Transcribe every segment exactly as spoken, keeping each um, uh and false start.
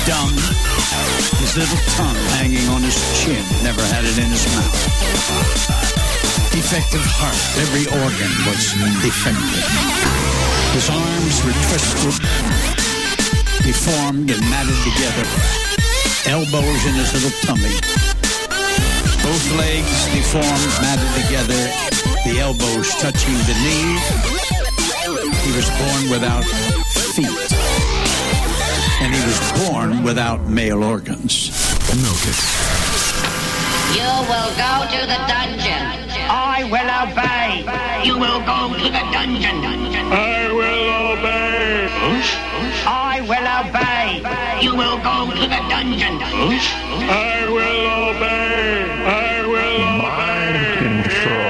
dumb. His little tongue hanging on his chin, never had it in his mouth. Defective heart, every organ was defective. His arms were twisted, deformed and matted together. Elbows in his little tummy. Both legs deformed, matted together. The elbows touching the knees. He was born without feet. And he was born without male organs. Milk it. You will go to the dungeon. I will obey. You will go to the dungeon. I will obey. I will obey. You will go to the dungeon. I will obey. I will Mind control.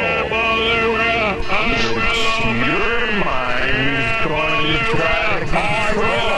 Your mind is going to try to control.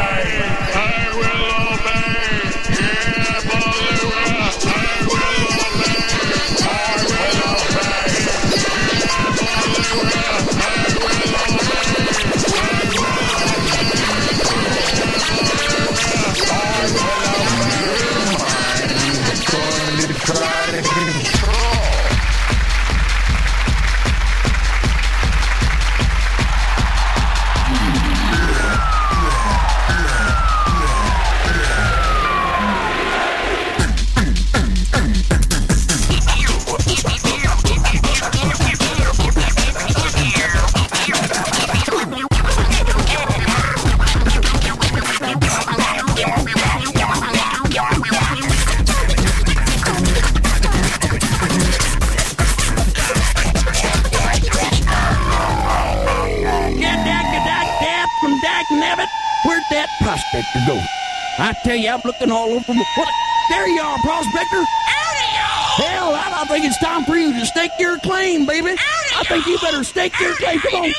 Prospector go. I tell you, I'm looking all over. What? There you are, Prospector. Howdy, Hell, I, I think it's time for you to stake your claim, baby. Howdy, I think you better stake your claim. Come on.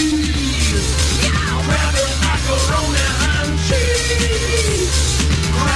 Macaroni and cheese.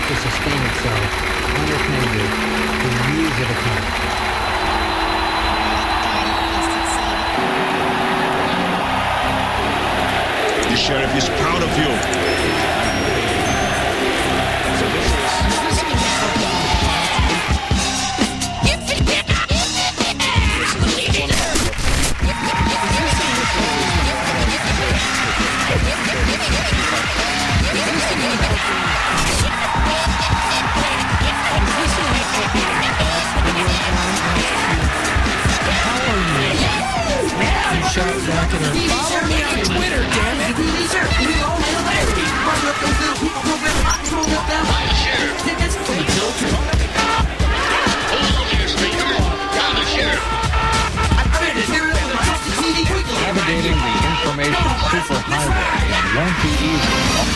to sustain itself unattended for years at a time. The sheriff is proud of you. So this is... Follow me on Twitter, damn it! Navigating the information superhighway won't be easy.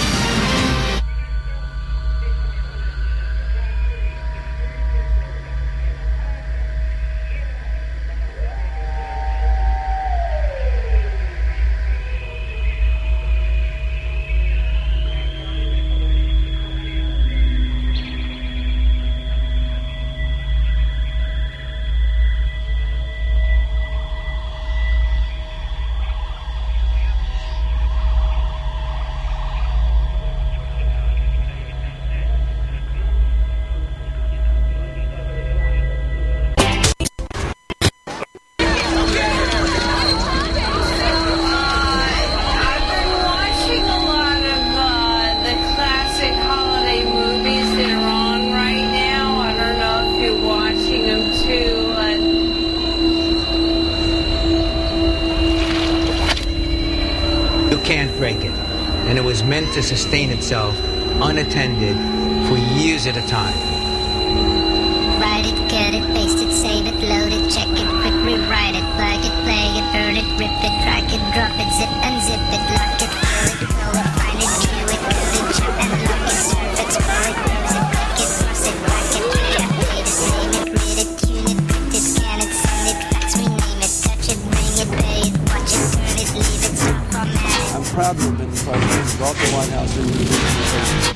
To sustain itself unattended for years at a time. Write it, cut it, paste it, save it, load it, check it, quick rewrite it, plug it, play it, burn it, rip it, drag it, drop it, zip unzip it, lock it, fill it, call it, find it, view it, cut it, chop and lock it, surf it, spur it, use it, break it, cross it, back it, play it, play it, save it, read it, tune it, print it, scan it, send it, fax, rename it, touch it, bring it, pay it, watch it, turn it, leave it, stop, format it. I'm proud to have been the president, brought the White House into the administration.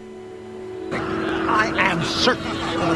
I am certain.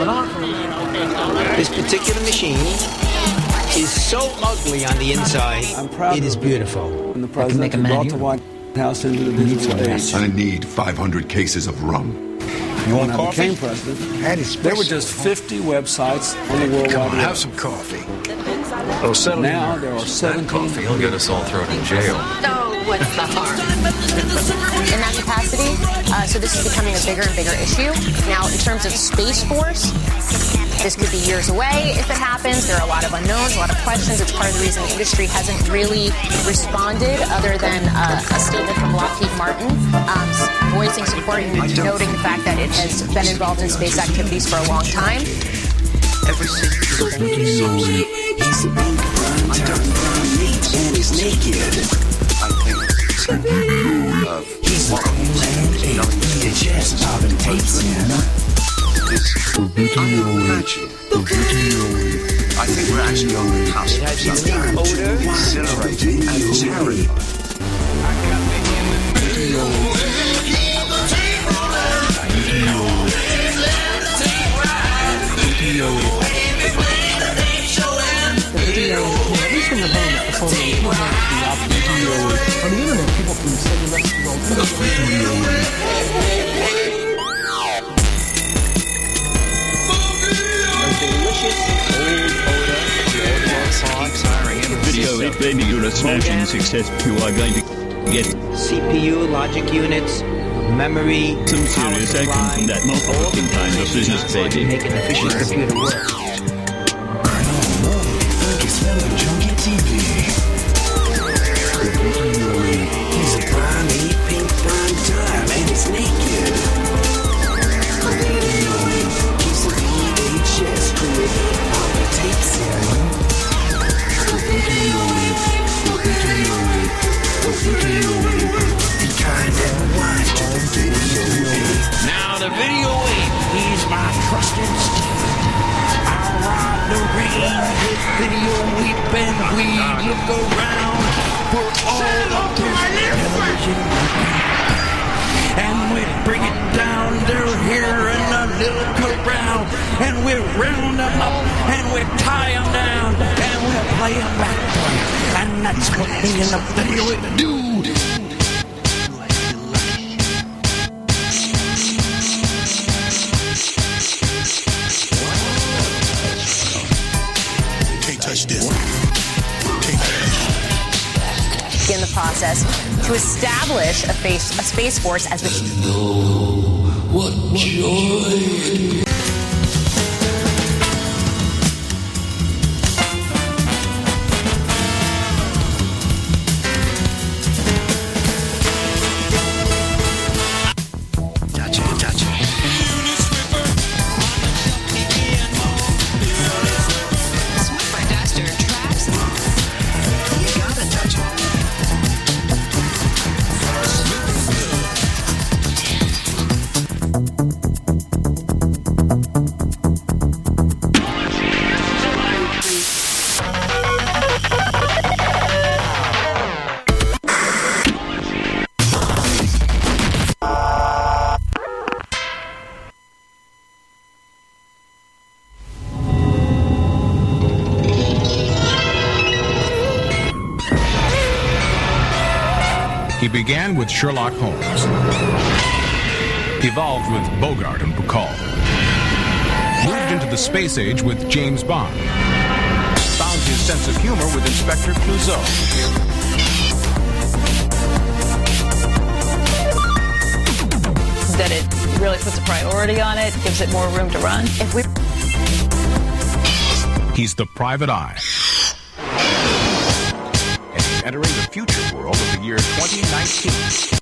This particular machine is so ugly on the inside, I'm proud it is beautiful. When the president brought the White House into the digital age. I need five hundred cases of rum. You when I became president, there were just fifty websites on the World Come Wide on, Web. have some coffee. Oh, now there are seventeen. Coffee will get us all thrown in jail. So what's the harm? In that capacity, uh, so this is becoming a bigger and bigger issue. Now, in terms of Space Force, this could be years away if it happens. There are a lot of unknowns, a lot of questions. It's part of the reason the industry hasn't really responded other than uh, a statement from Lockheed Martin um, voicing support and noting the fact that it has been involved in space activities for a long time. Ever since he's a big prime time and he's naked. I think of he's a homeland and V H S popping tapes in. The video, the video. I think we're actually on the cusp of something exhilarating and terrible. Video. Video. The video, at least when you're home at the phone, you don't have the video. On the internet, people can send you messages all the time. Video it, baby, you're a smashing success. You are going to get C P U, logic units, memory, some serious action from that motherfucking kind of business, baby. Make an efficient computer work. He's a prime, eight pink prime time, and he's naked. He's a V H S created all the tapes in. Be kind and wise to the video ape. Now the video ape, he's my trusted steed. I'll ride the range with video ape and we look around for all of the television. And we bring it down, they're here round them up, and we tie them down, and we play them back for you. And that's what me and the video would do. In the process to establish a, face, a space force as the. Oh, what joy! He began with Sherlock Holmes, evolved with Bogart and Bacall, moved into the space age with James Bond, found his sense of humor with Inspector Clouseau. That it really puts a priority on it, gives it more room to run. If we He's the private eye. And he's entering the future world of the year twenty nineteen.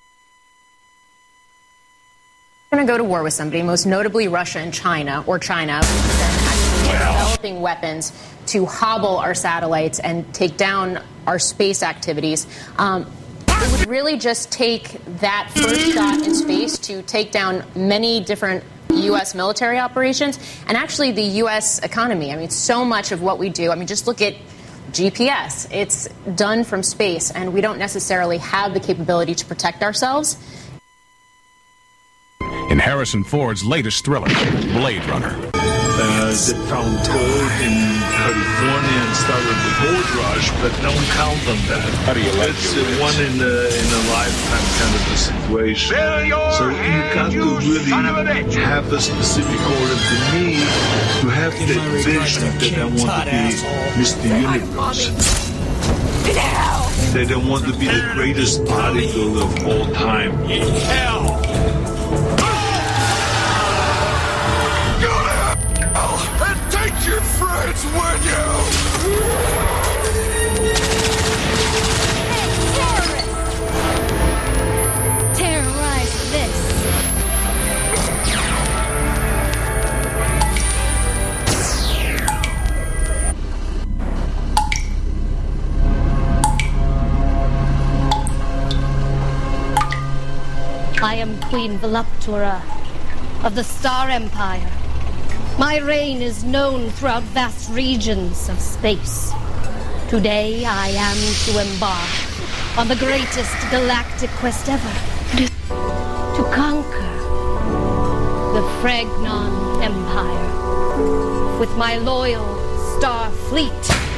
We're going to go to war with somebody, most notably Russia and China, or China, then actually developing weapons to hobble our satellites and take down our space activities. Um, it would really just take that first shot in space to take down many different U S military operations and actually the U S economy. I mean, so much of what we do, I mean, just look at G P S. It's done from space, and we don't necessarily have the capability to protect ourselves. In Harrison Ford's latest thriller, Blade Runner. Uh, they found gold in California and started the gold rush, but don't count on that. How do you like It's your a one in a, in a lifetime kind of a situation. So you got to really have a specific order. To me, you have the vision that I want to be Mister Universe. They don't want to be the greatest bodybuilder of all time. Hell! And take your friends with you! Terrorize this. I am Queen Voluptura of the Star Empire. My reign is known throughout vast regions of space. Today I am to embark on the greatest galactic quest ever. To conquer the Fregnon Empire with my loyal Star Fleet.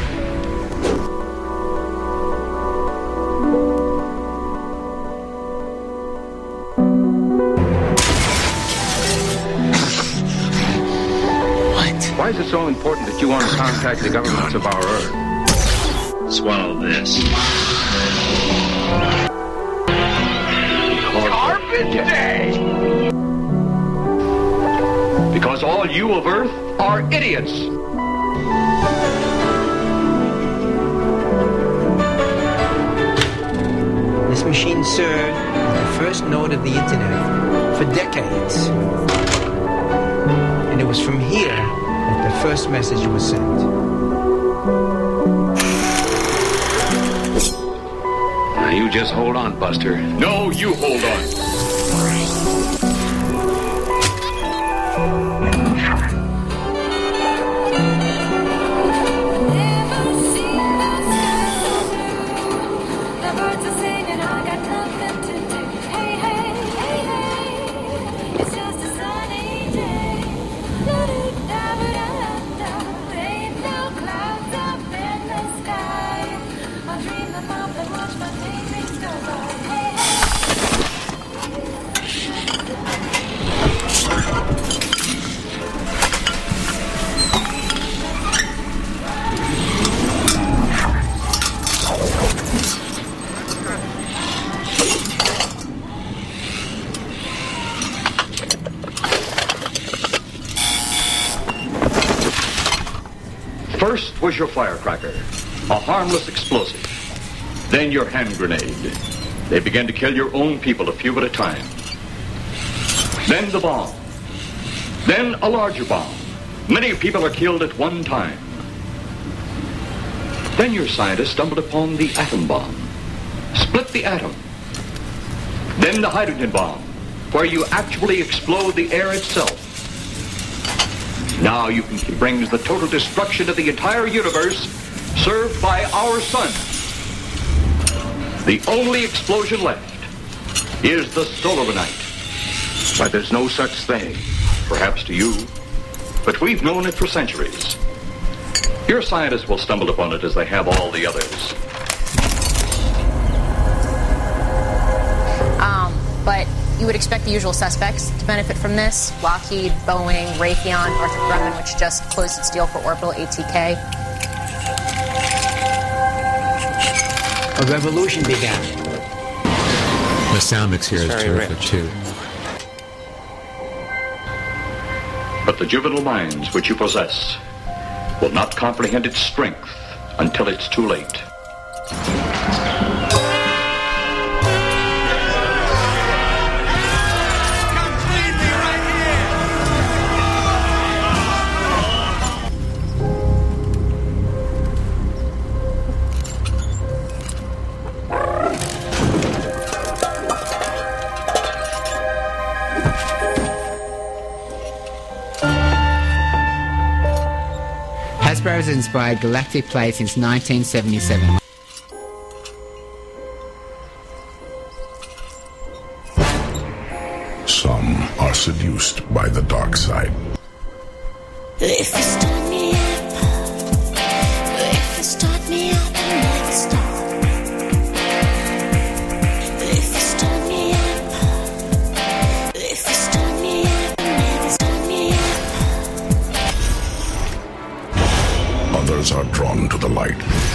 Why is it so important that you want to contact the governments of our Earth? Swallow this. Carbon Day! Because all you of Earth are idiots. This machine served as the first node of the Internet for decades. And it was from here that the first message was sent. Now you just hold on, Buster. No, you hold on. First was your firecracker, a harmless explosive. Then your hand grenade. They began to kill your own people a few at a time. Then the bomb. Then a larger bomb. Many people are killed at one time. Then your scientists stumbled upon the atom bomb. Split the atom. Then the hydrogen bomb, where you actually explode the air itself. Now you can bring the total destruction of the entire universe served by our sun. The only explosion left is the solar night. But there's no such thing, perhaps to you, but we've known it for centuries. Your scientists will stumble upon it as they have all the others. Um, but you would expect the usual suspects to benefit from this. Lockheed, Boeing, Raytheon, Northrop Grumman, which just closed its deal for Orbital A T K. A revolution began. The sound mix here is terrific, rich. too. But the juvenile minds which you possess will not comprehend its strength until it's too late. Hasbro has inspired galactic play since nineteen seventy-seven. Some are seduced by the dark side. If you start me up, if you start me up, I'll never stop. If you start me up, if you start me up, I'll never start me up. Others are drawn to the light.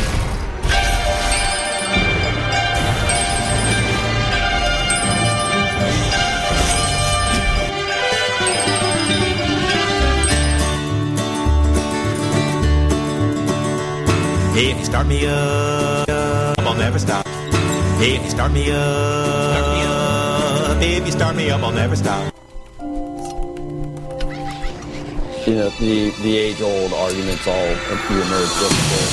If you start me up, I'll never stop. If you start me up, if you start me up, I'll never stop. You know, the, the age-old arguments all re-emerge with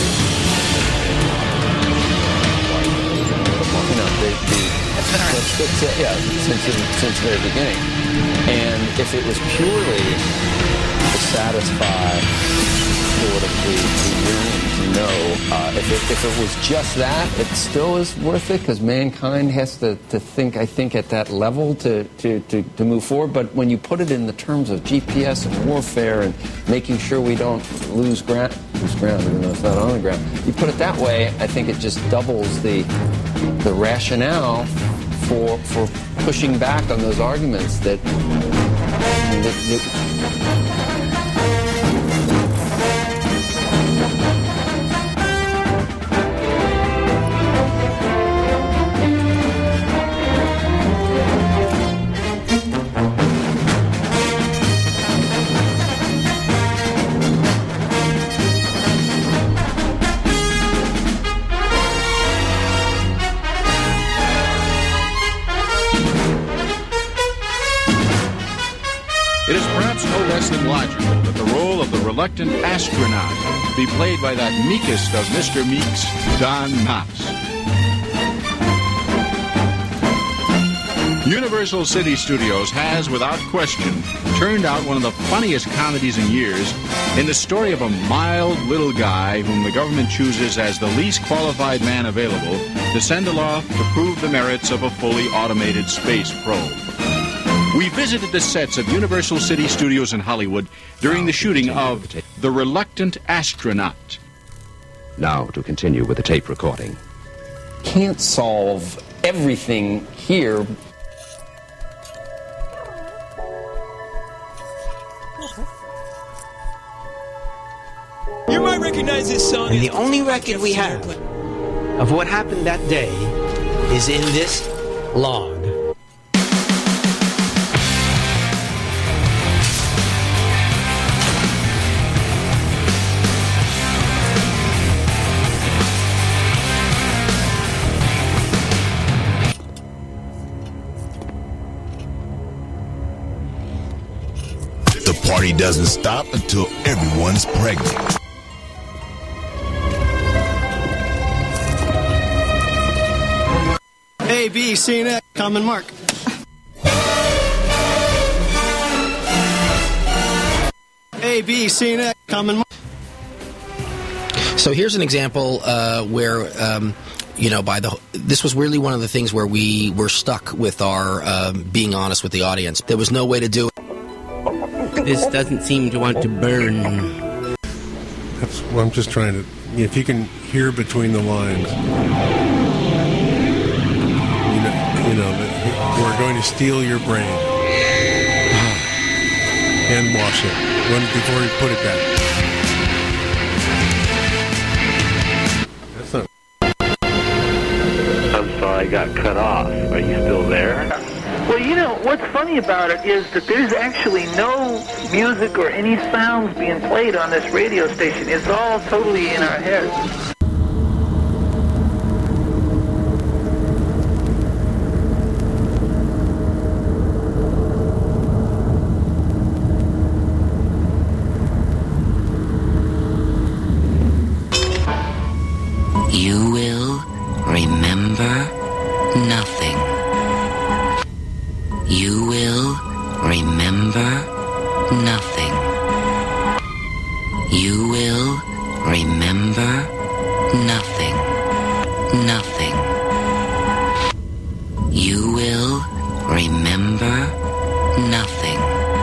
you know, the, the, the, yeah, since, since the very beginning. And if it was purely to satisfy sort of the, the yearning to know, uh, if, it, if it was just that, it still is worth it, because mankind has to, to think, I think, at that level to, to, to, to move forward. But when you put it in the terms of G P S and warfare and making sure we don't lose ground, lose ground, even though it's not on the ground, you put it that way, I think it just doubles the, the rationale for, for pushing back on those arguments that, that, that It is perhaps no less than logical that the role of the reluctant astronaut be played by that meekest of Mister Meeks, Don Knotts. Universal City Studios has, without question, turned out one of the funniest comedies in years in the story of a mild little guy whom the government chooses as the least qualified man available to send aloft to prove the merits of a fully automated space probe. We visited the sets of Universal City Studios in Hollywood during the shooting of The Reluctant Astronaut. Now to continue with the tape recording. Can't solve everything here. You might recognize this song. And the only record we have of what happened that day is in this log. Party doesn't stop until everyone's pregnant. A, B, C, and X, common mark. A, B, C, and X, common mark. So here's an example uh, where, um, you know, by the this was really one of the things where we were stuck with our um, being honest with the audience. There was no way to do it. This doesn't seem to want to burn. That's well, I'm just trying to. If you can hear between the lines, you know, you know that we're going to steal your brain and wash it when, before you put it back. That's not. I'm sorry, I got cut off. Are you still there? Well, you know, what's funny about it is that there's actually no music or any sounds being played on this radio station. It's all totally in our heads. You will remember nothing. You will remember nothing. You will remember nothing. Nothing. You will remember nothing.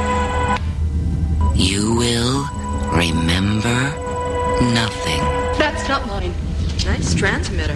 You will remember nothing. That's not mine. Nice transmitter.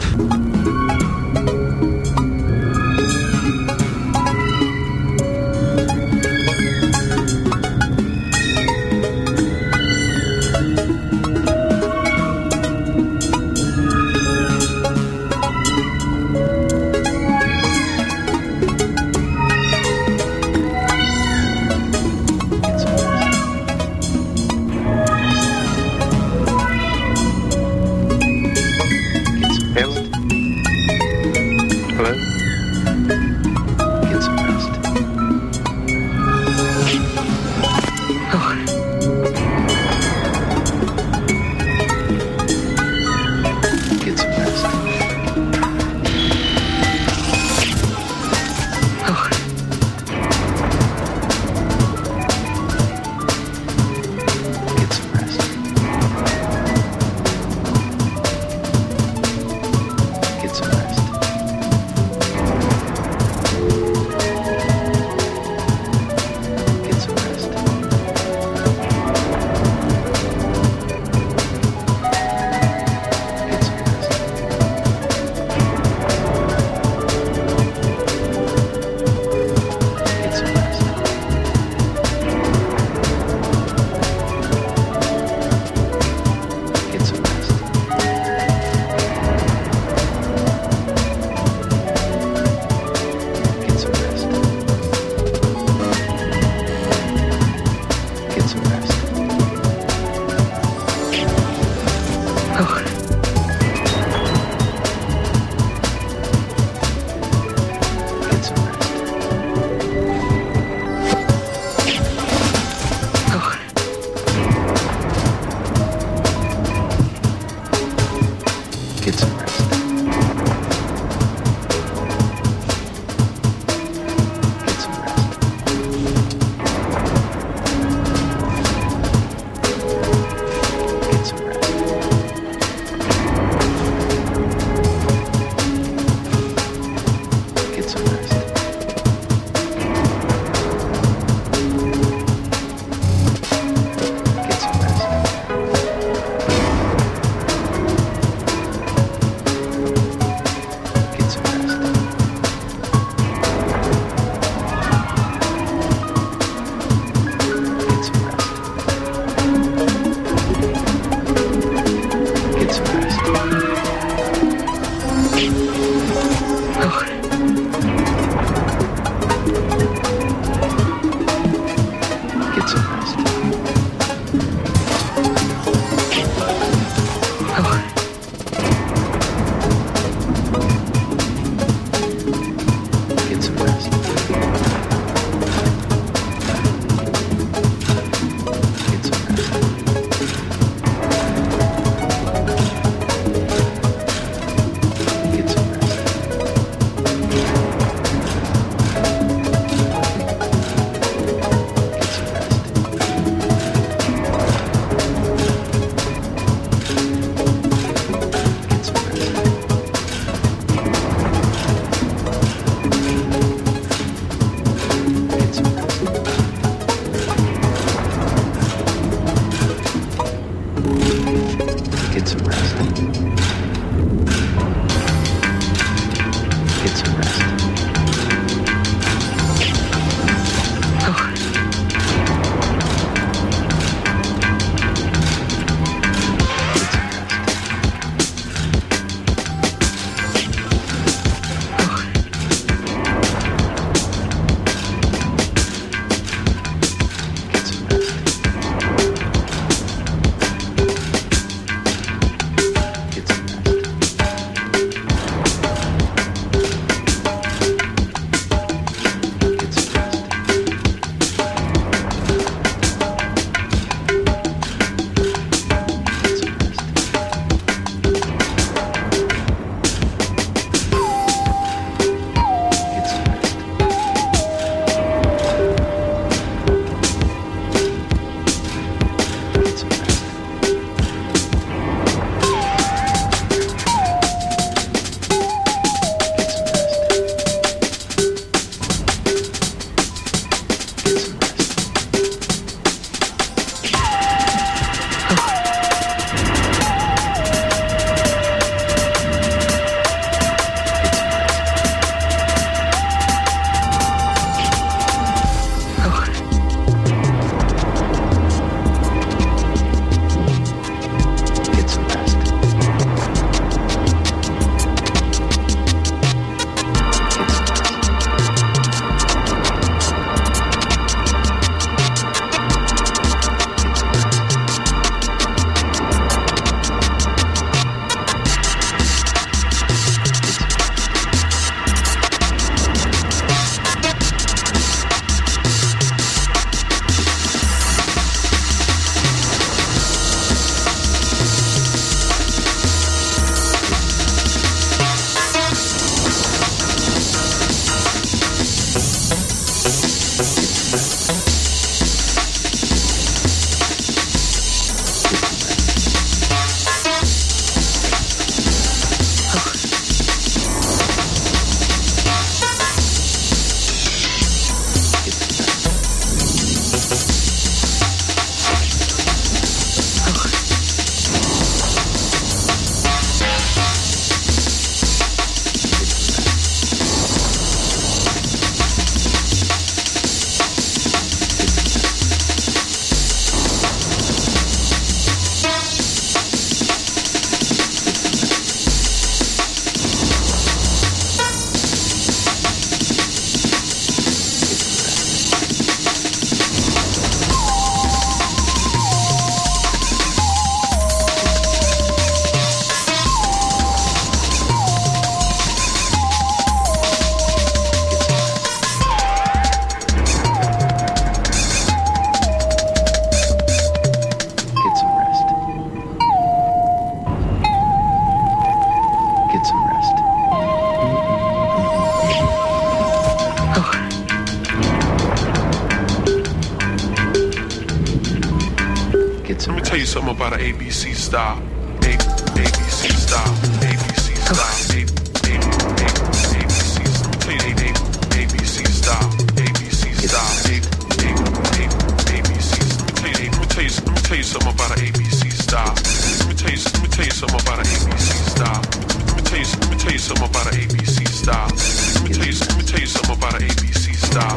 Let me tell you something about an A B C style. A B C style. A B C style. A B C. Let me tell you A B C style. A B C style. A B C. Let me tell you. Let me tell you something about an A B C style. Let me tell you. Let me tell you something about an A B C style. Let me tell you. Let me tell you something about an A B C style. Let me tell you. Let me tell you something about an A B C style.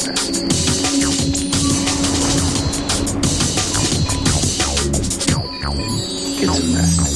Get some rest.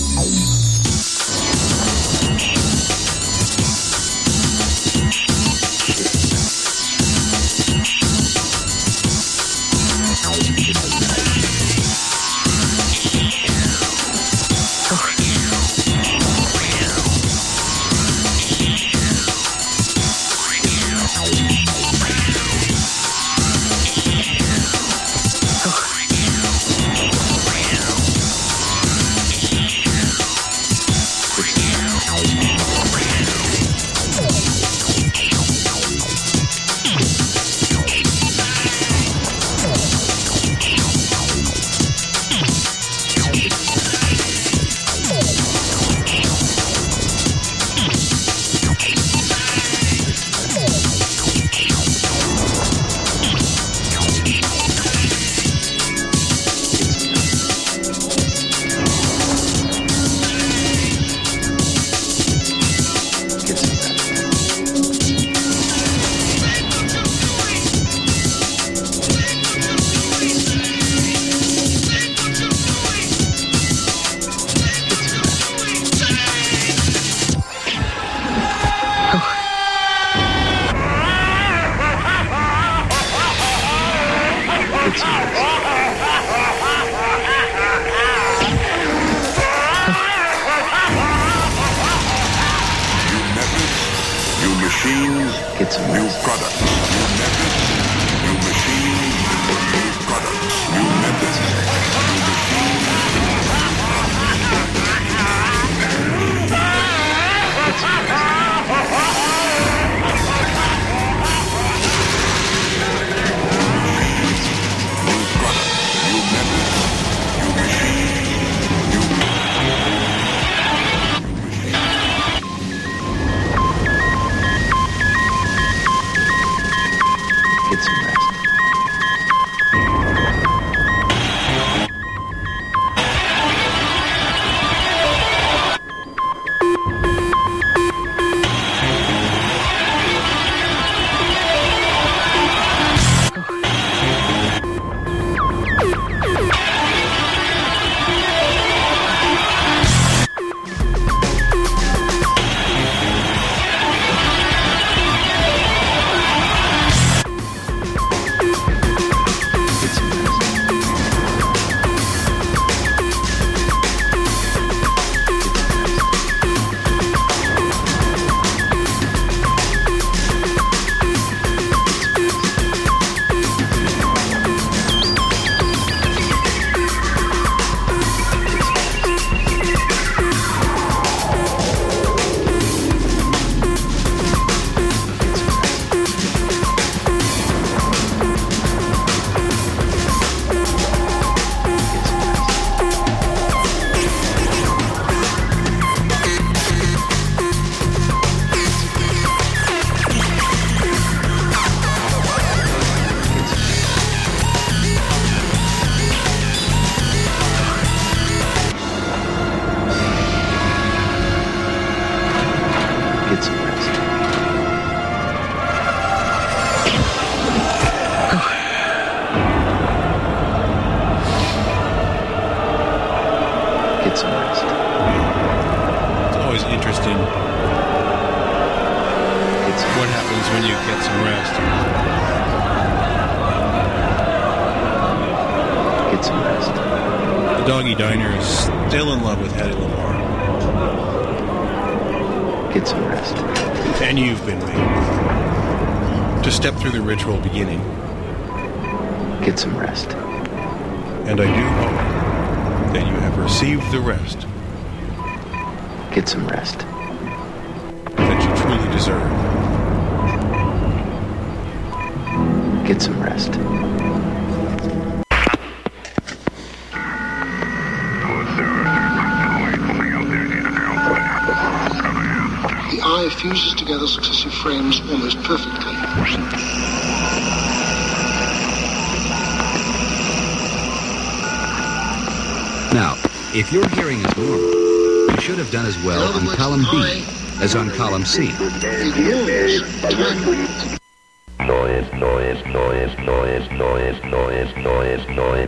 Ritual beginning. Get some rest. And I do hope that you have received the rest. Get some rest. That you truly deserve. Get some rest. The eye fuses together successive frames almost perfectly. Now, if your hearing is normal, you should have done as well on column B as on column C. Ignores time. noise, noise, noise, noise, noise, noise, noise, noise.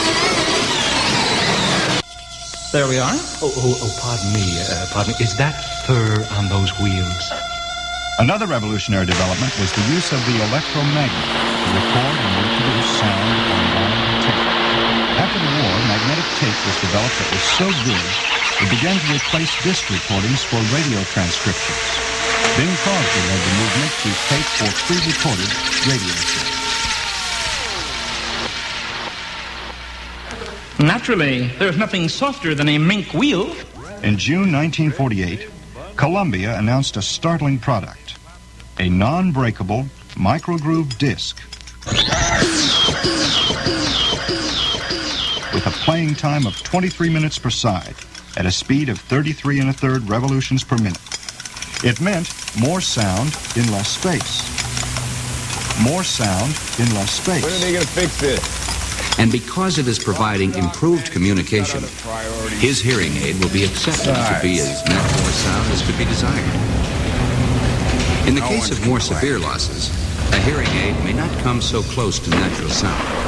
There we are. Oh, oh, oh, pardon me, uh, pardon me. Is that fur on those wheels? Another revolutionary development was the use of the electromagnet to record and reproduce sound on vinyl tape. After the war, magnetic tape was developed that was so good, it began to replace disc recordings for radio transcriptions. Bing Crosby led the movement to tape for pre-recorded radio shows. Naturally, there's nothing softer than a mink wheel. In June nineteen forty-eight, Columbia announced a startling product, a non-breakable microgroove disc with a playing time of twenty-three minutes per side at a speed of thirty-three and a third revolutions per minute. It meant more sound in less space. More sound in less space. When are they going to fix this? And because it is providing improved communication, his hearing aid will be accepted to be as natural a sound as could be desired. In the case of more severe losses, a hearing aid may not come so close to natural sound.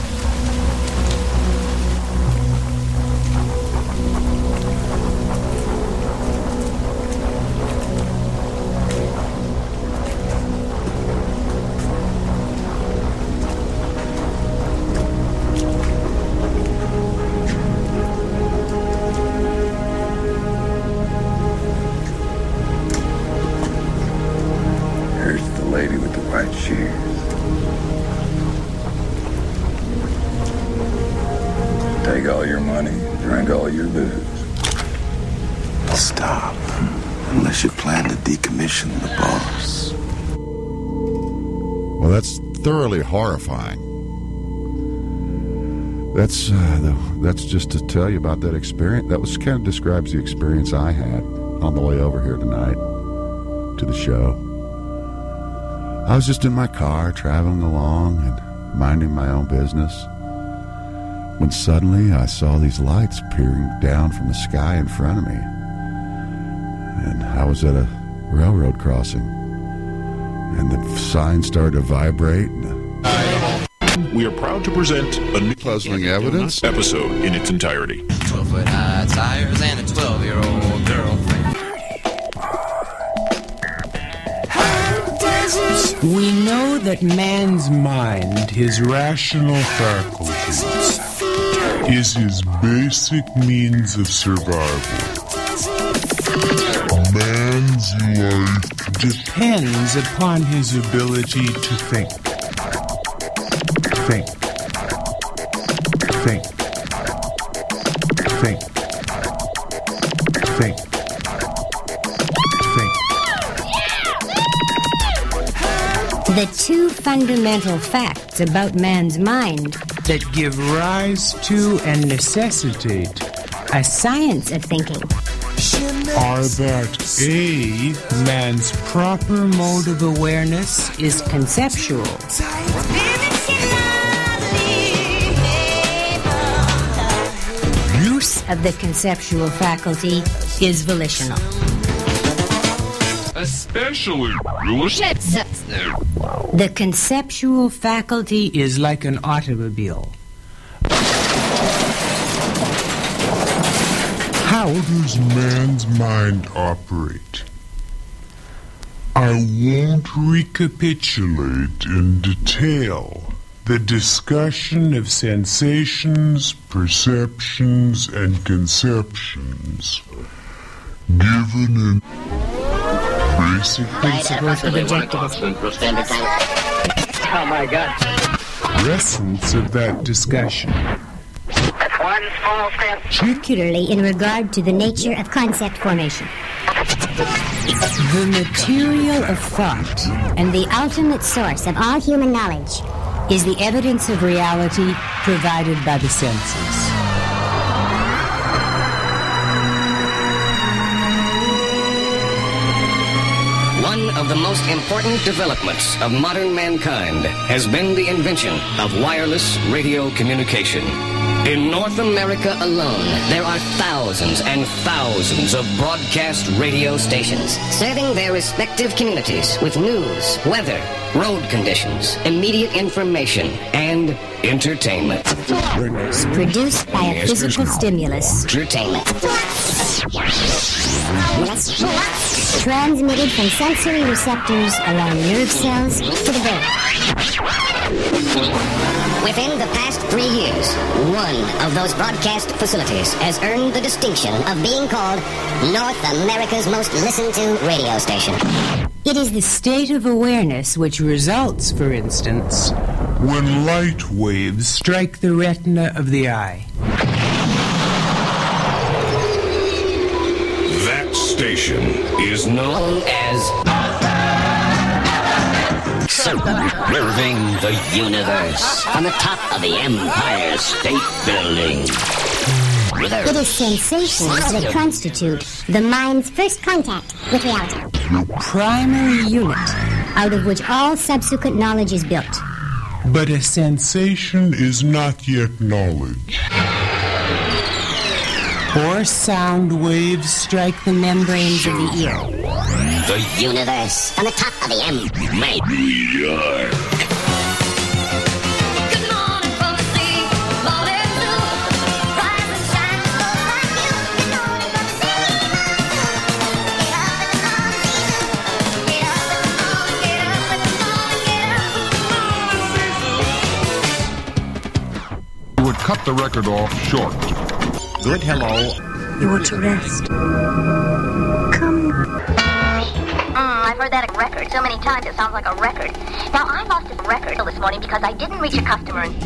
Thoroughly horrifying. That's uh, the, that's just to tell you about that experience. That was kind of describes the experience I had on the way over here tonight to the show. I was just in my car traveling along and minding my own business when suddenly I saw these lights peering down from the sky in front of me, and I was at a railroad crossing. And the sign started to vibrate. We are proud to present a new puzzling evidence episode in its entirety. twelve-foot high tires and a twelve-year-old girlfriend. We know that man's mind, his rational faculties, is his basic means of survival. Man's life depends upon his ability to think. Think. Think. Think. Think. Think. The two fundamental facts about man's mind that give rise to and necessitate a science of thinking are that A, man's proper mode of awareness is conceptual. Use of the conceptual faculty is volitional. Especially the conceptual faculty is like an automobile. How does man's mind operate? I won't recapitulate in detail the discussion of sensations, perceptions, and conceptions given in basic principles of objectivism. Oh my God. Essence of that discussion. One small step. Particularly in regard to the nature of concept formation. The material of thought and the ultimate source of all human knowledge is the evidence of reality provided by the senses. One of the most important developments of modern mankind has been the invention of wireless radio communication. In North America alone, there are thousands and thousands of broadcast radio stations serving their respective communities with news, weather, road conditions, immediate information, and entertainment. Produced by a physical stimulus. Entertainment. Transmitted from sensory receptors along nerve cells to the brain. Within the past three years, one of those broadcast facilities has earned the distinction of being called North America's most listened to radio station. It is the state of awareness which results, for instance, when light waves strike the retina of the eye. That station is known as Serving the Universe from the top of the Empire State Building. It is sensations that constitute the mind's first contact with reality. Primary unit, out of which all subsequent knowledge is built. But a sensation is not yet knowledge. Or sound waves strike the membranes of the ear. The universe from the top of the M. Made New York. Good morning from the sea, morning blue. Rise and shine, goes like you. Good morning from the sea, get up in the morning, get up in the morning, get up in the morning, get up. You would cut the record off short. Good hello. You want to rest? Mm, I've heard that record so many times it sounds like a record. Now, I lost this record this morning because I didn't reach a customer. And...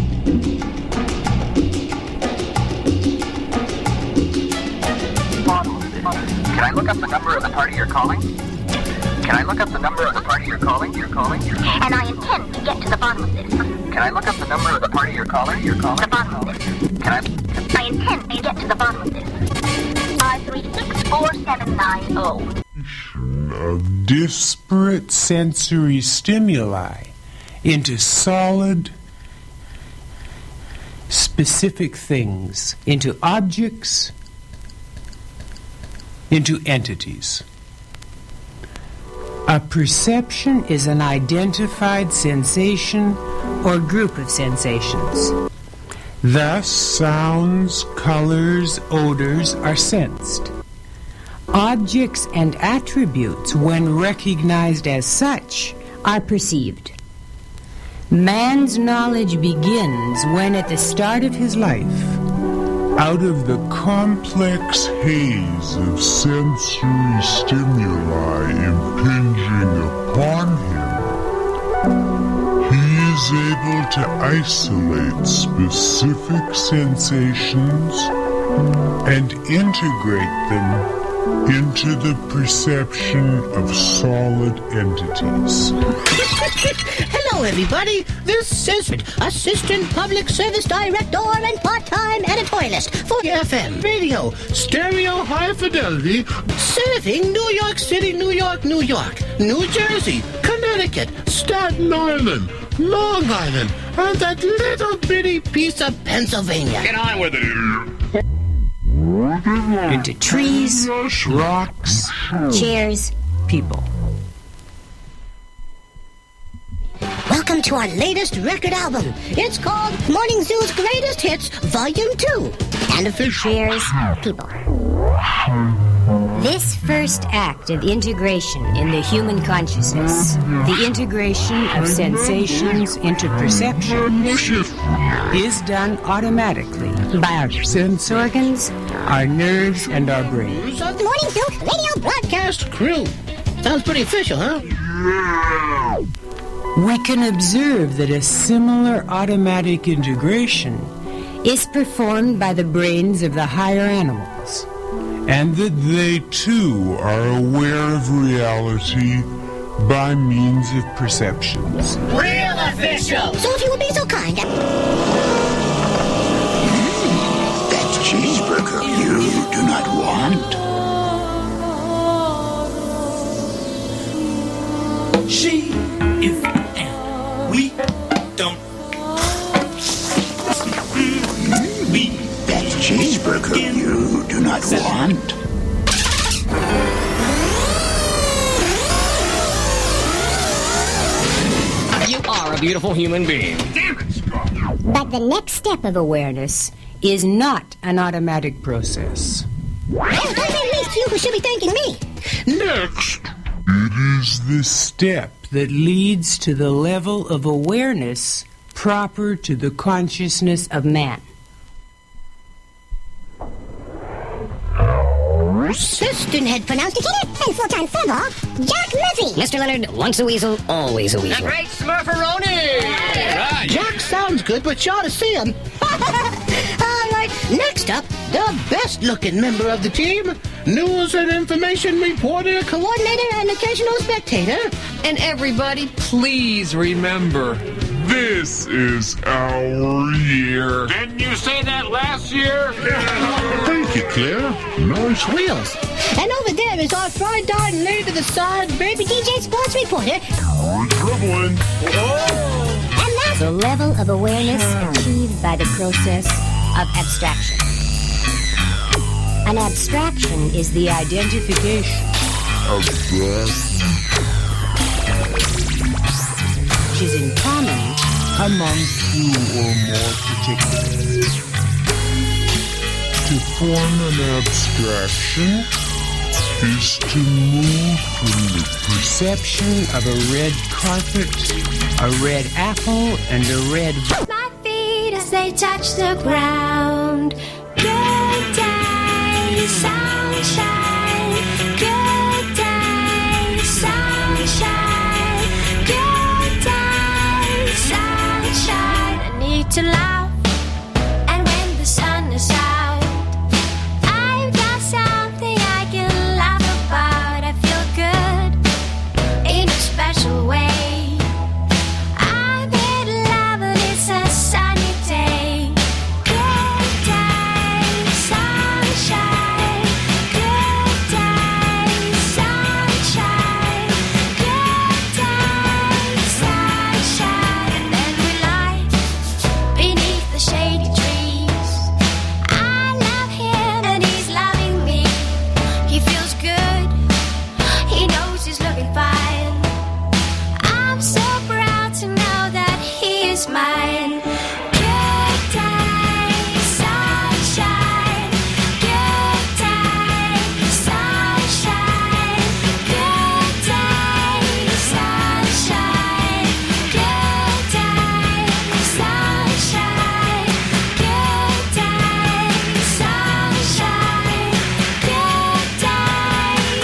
Can I look up the number of the party you're calling? Can I look up the number of the party you're calling? You're calling? You're calling? And I intend to get to the bottom of this. Can I look up the number of the party you're calling? You're calling? The bottom of this. Can I? I intend to get to the bottom of this. Five three six four seven nine zero. Of disparate sensory stimuli into solid, specific things, into objects, into entities. A perception is an identified sensation or group of sensations. Thus, sounds, colors, odors are sensed. Objects and attributes, when recognized as such, are perceived. Man's knowledge begins when, at the start of his life, out of the complex haze of sensory stimuli impinging upon him, he is able to isolate specific sensations and integrate them into the perception of solid entities. Hello, everybody. This is Assistant Public Service Director and part-time editorialist for F M Radio, Stereo High Fidelity, serving New York City, New York, New York, New Jersey, Connecticut, Staten Island, Long Island, and that little bitty piece of Pennsylvania. Get on with it. Into trees, rocks, chairs, people. Welcome to our latest record album. It's called Morning Zoo's Greatest Hits, Volume two. And if it chairs, people. This first act of integration in the human consciousness, the integration of sensations into perception, is done automatically by our sense organs, our nerves, and our brains. So the Morning Zoo radio broadcast crew. Sounds pretty official, huh? We can observe that a similar automatic integration is performed by the brains of the higher animals, and that they too are aware of reality by means of perceptions. Real official! So if you would be so kind... That cheeseburger you do not want. She, if, and we don't. We a beautiful human being. Damn it, Scott. But the next step of awareness is not an automatic process. Oh, don't thank me. It's you who should be thanking me. Next, it is the step that leads to the level of awareness proper to the consciousness of man. Assistant head pronounced it and full-time father, Jack Murphy. Mister Leonard, once a weasel, always a weasel. The great Smurferoni! Right. Jack sounds good, but you ought to see him. All right, next up, the best-looking member of the team, news and information reporter, coordinator, and occasional spectator. And everybody, please remember, this is our year. Didn't you say that last year? Thank you, Claire. Nice wheels. And over there is our fried-eyed, laid-to-the-side baby D J sports reporter. Dribbling. And that's the level of awareness achieved by the process of abstraction. An abstraction is the identification of breath, which is in common among two or more particulars. To form an abstraction is to move from the perception of a red carpet, a red apple, and a red... My feet as they touch the ground. Good day, sunshine. Good day, sunshine. Good day, sunshine. I need to laugh, and when the sun is out, I've got something I can laugh about. I feel good in a special way. I'm in love and it's a sunny day. Good day, sunshine. Good day, sunshine. Good day, sunshine. And then we lie beneath the shady trees. I love him and he's loving me. He feels good. He knows he's looking fine. I'm so proud to know that he is mine. Good day, sunshine. Good day, sunshine. Good day, sunshine. Good day, sunshine. Good day, sunshine. Good day,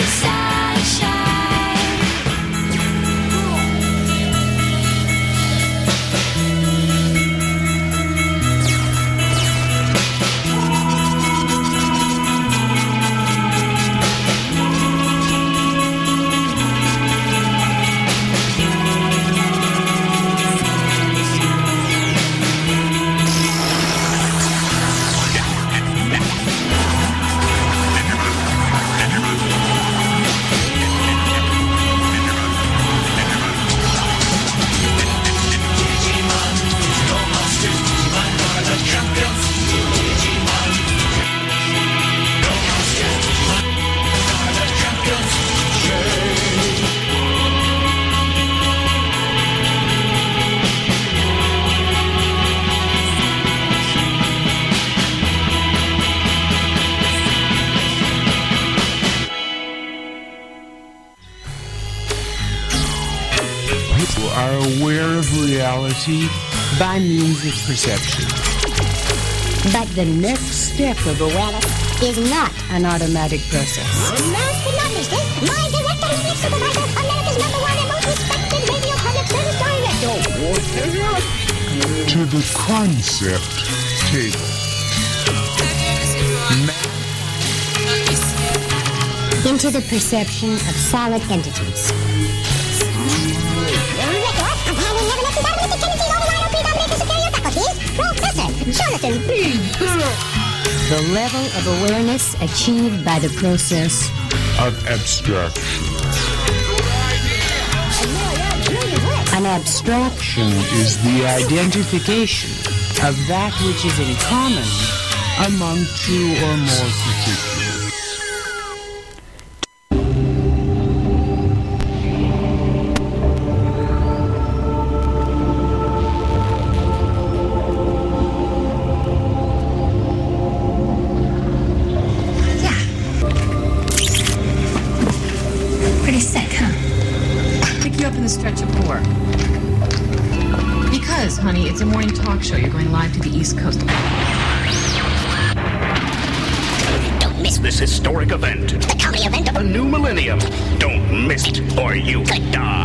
are aware of reality by means of perception. But the next step of awareness is not an automatic process. Last but not least, my direct and supervisor, America's number one and most respected radio public service director. to the concept table. Into the perception of solid entities. Jonathan B. The level of awareness achieved by the process of abstraction. An abstraction is the identification of that which is in common among two or more particulars. Because, honey, it's a morning talk show. You're going live to the East Coast. Don't miss this historic event. The comedy event of A new millennium. Don't miss it, or you could die.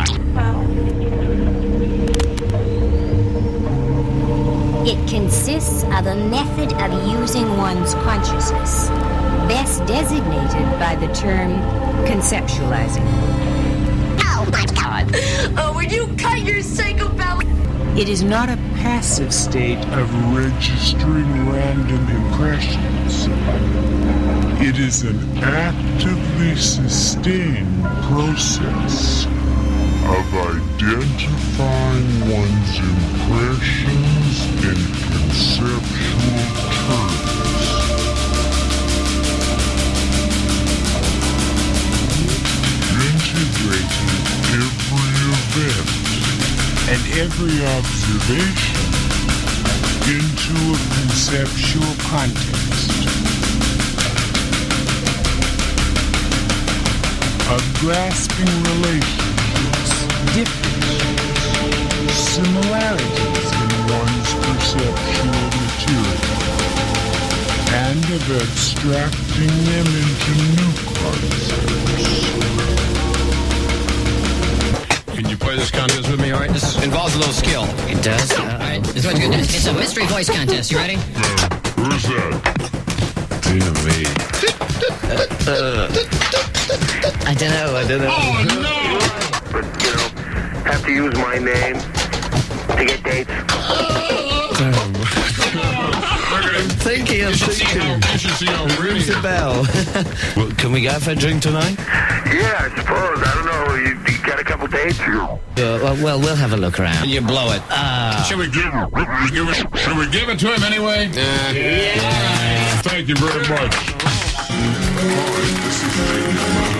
It consists of a method of using one's consciousness, best designated by the term conceptualizing. Oh my God! Oh, would you cut your psychopath? It is not a passive state Of registering random impressions. It is an actively sustained process of identifying one's impressions in conceptual terms. Integrating every event and every observation into a conceptual context. Of grasping relationships, differences, similarities in one's perceptual material, and of abstracting them into new concepts. Can you play this contest with me, all right? This involves a little skill. It does? All right. This is what you're gonna do. It's a mystery voice contest. You ready? Uh, who's that? Tina me. Uh, I don't know. I don't know. Oh, no! But, you know, have to use my name to get dates. I'm thinking, I'm thinking. You should see how really. Rings a bell. Well, can we go for a drink tonight? Yeah, I suppose. I don't know. You, you got a couple dates? Uh, well, well, we'll have a look around. You blow it. Uh, Should we give it? Should we give it to him anyway? Yeah. yeah. Thank you very much.